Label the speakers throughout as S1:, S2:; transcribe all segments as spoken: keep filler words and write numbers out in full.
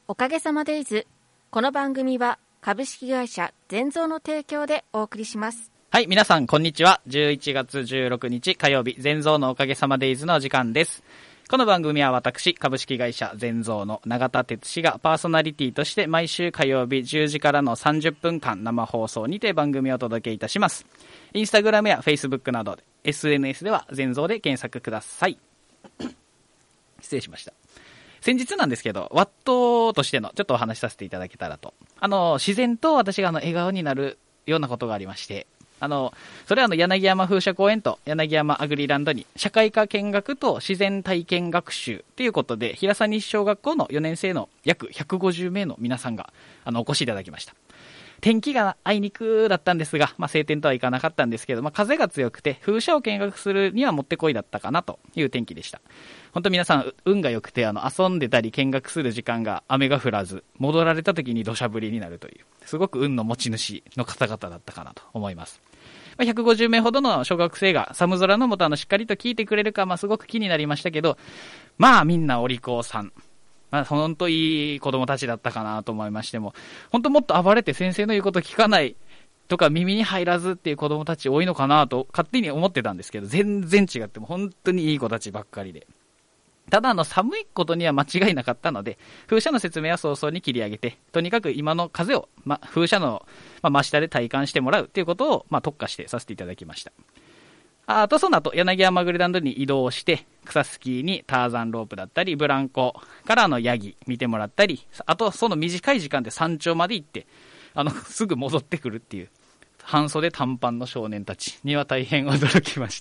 S1: おかげさまデイズ。この番組は株式会社全蔵の提供でお送りします。
S2: はい、皆さんこんにちは。じゅういちがつじゅうろくにち火曜日、全蔵のおかげさまデイズの時間です。この番組は私、株式会社全蔵の永田哲司がパーソナリティとして毎週火曜日じゅうじからのさんじゅっぷんかん生放送にて番組をお届けいたします。インスタグラムやフェイスブックなどで エスエヌエス では全蔵で検索ください。失礼しました。先日なんですけど、ワットとしてのちょっとお話しさせていただけたらと。あの、自然と私があの笑顔になるようなことがありまして、あの、それはあの柳山風車公園と柳山アグリランドに社会科見学と自然体験学習ということで、平佐西小学校のよねん生の約ひゃくごじゅうめいの皆さんがあのお越しいただきました。天気があいにくだったんですが、まあ、晴天とはいかなかったんですけど、まあ、風が強くて風車を見学するにはもってこいだったかなという天気でした。本当皆さん運が良くて、あの遊んでたり見学する時間が雨が降らず、戻られた時に土砂降りになるという、すごく運の持ち主の方々だったかなと思います。まあ、ひゃくごじゅうめいほどの小学生が寒空の下あのしっかりと聞いてくれるか、まあ、すごく気になりましたけど、まあみんなお利口さん、まあ、ほんといい子供たちだったかなと思いましても、本当もっと暴れて先生の言うこと聞かないとか耳に入らずっていう子供たち多いのかなと勝手に思ってたんですけど、全然違っても本当にいい子たちばっかりで。ただあの寒いことには間違いなかったので、風車の説明は早々に切り上げて、とにかく今の風を、ま、風車の、ま、真下で体感してもらうっていうことを、ま、特化してさせていただきました。あとその後柳山グリランドに移動して、草スキーにターザンロープだったりブランコからのヤギ見てもらったり、あとその短い時間で山頂まで行ってあのすぐ戻ってくるっていう半袖短パンの少年たちには大変驚きました。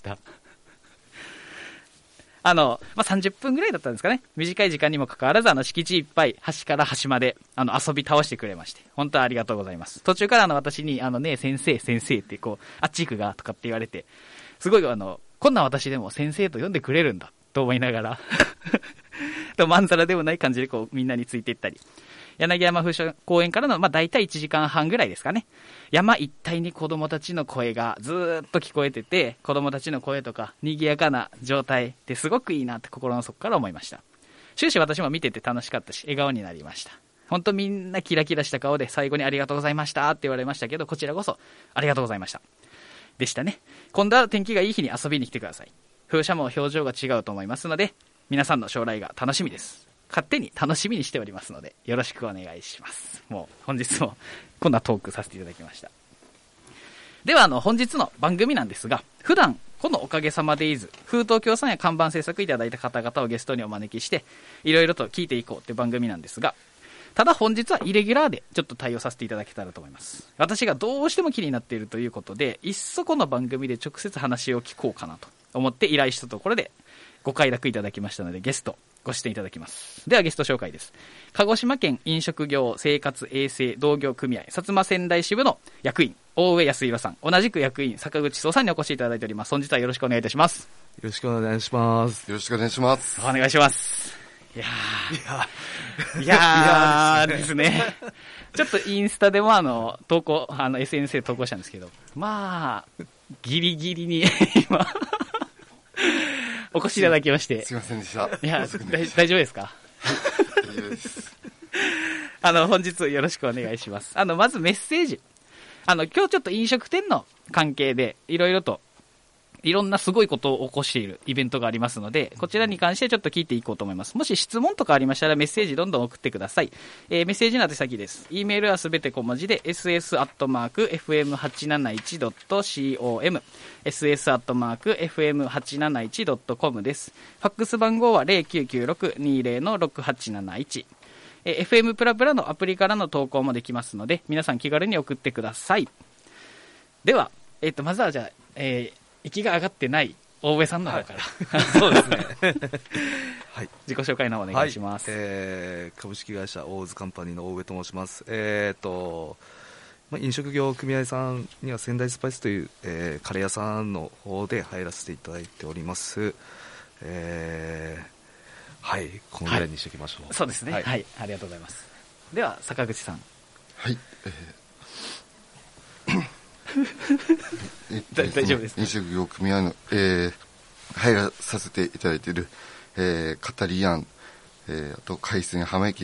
S2: あの、まあ、さんじゅっぷんぐらいだったんですかね。短い時間にもかかわらずあの敷地いっぱい端から端まであの遊び倒してくれまして、本当はありがとうございます。途中からあの私にあのね先生先生ってこうあっち行くがとかって言われて、すごいあのこんな私でも先生と呼んでくれるんだと思いながらとまんざらでもない感じでこうみんなについていったり、柳山風車公園からのまあ大体いちじかんはんぐらいですかね。山一帯に子供たちの声がずーっと聞こえてて、子供たちの声とか賑やかな状態ってすごくいいなって心の底から思いました。終始私も見てて楽しかったし笑顔になりました。本当みんなキラキラした顔で最後にありがとうございましたって言われましたけど、こちらこそありがとうございましたでしたね。今度は天気がいい日に遊びに来てください。風車も表情が違うと思いますので、皆さんの将来が楽しみです。勝手に楽しみにしておりますのでよろしくお願いします。もう本日もこんなトークさせていただきました。ではあの本日の番組なんですが、普段このおかげさまデイズ風東京さんや看板制作いただいた方々をゲストにお招きしていろいろと聞いていこうっていう番組なんですが、ただ本日はイレギュラーでちょっと対応させていただけたらと思います。私がどうしても気になっているということで、いっそこの番組で直接話を聞こうかなと思って依頼したところでご快諾いただきましたので、ゲストご出演いただきます。ではゲスト紹介です。鹿児島県飲食業生活衛生同業組合薩摩仙台支部の役員大上康弘さん、同じく役員坂口壮さんにお越しいただいております。本日はよろしくお願いいたします。
S3: よろしくお願いします。
S4: よろしくお願いします。
S2: お願いします。いやーいやーいやーですね。ちょっとインスタでもあの投稿あの エスエヌエス で投稿したんですけど、まあギリギリに今お越しいただきまして
S4: す, すいませんでした。
S2: いや大丈夫ですか？
S4: 大丈夫です。
S2: あの本日よろしくお願いします。あのまずメッセージ、あの今日ちょっと飲食店の関係でいろいろといろんなすごいことを起こしているイベントがありますので、こちらに関してちょっと聞いていこうと思います。もし質問とかありましたらメッセージどんどん送ってください。えー、メッセージの宛先です。E メールはすべて小文字で エスエス アットマーク エフエムはちなないち ドット コム エスエス アットマーク エフエムはちなないち ドット コム です。ファックス番号は ゼロきゅうきゅうろく にゼロのろくはちなないち。えー、エフエム プラプラのアプリからの投稿もできますので、皆さん気軽に送ってください。では、えー、とまずはじゃあ、えー、息が上がってない大上さんの方から、はい、そうですねはい、自己紹介の方お願いします。
S3: はい、えー、株式会社オーズカンパニーの大上と申します。えーとまあ、飲食業組合さんには仙台スパイスという、えー、カレー屋さんの方で入らせていただいております。えー、はいこのぐらいにしておきましょう。
S2: はい、そうですね、はい、はい、ありがとうございます。では坂口さん。
S4: はい、えー
S2: 大丈夫ですか？
S4: 飲食業組合の、えー、入らさせていただいている、えー、カタリアン、えー、あと海鮮浜焼き、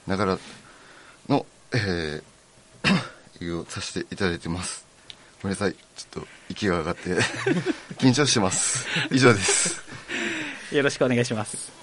S4: ながらの、えー、営業させていただいてます。ごめんなさい、ちょっと息が上がって緊張してます。以上です。
S2: よろしくお願いします。